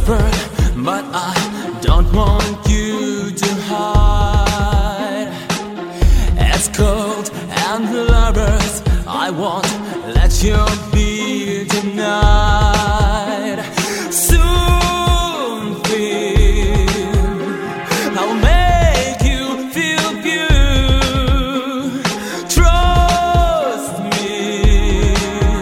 whispered, but I don't want you to hide. It's cold and lovers, I won't let you be tonight. Soon feel, I'll make you feel good. Trust me,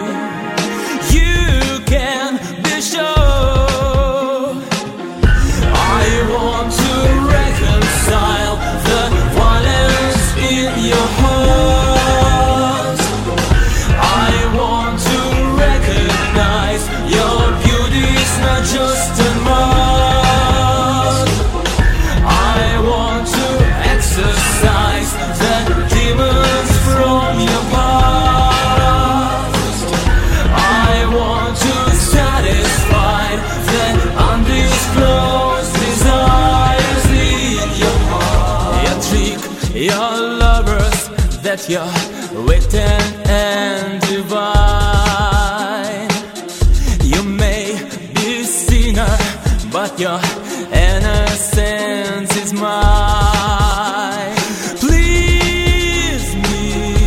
you can be sure. I want to reconcile the violence in your heart. I want to recognize your beauty's not just a mask. I want to exorcise the demons from your past. I want to satisfy the undisclosed desires in your heart. Your trick, your lovers, that you're waiting and divine. You may be sinner, but your innocence is mine. Please me,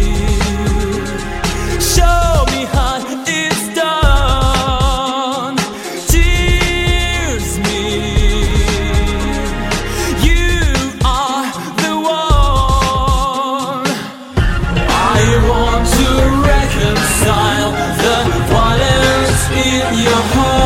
show me how it's done. Tears me, you are the one. I want to reconcile the violence in your heart.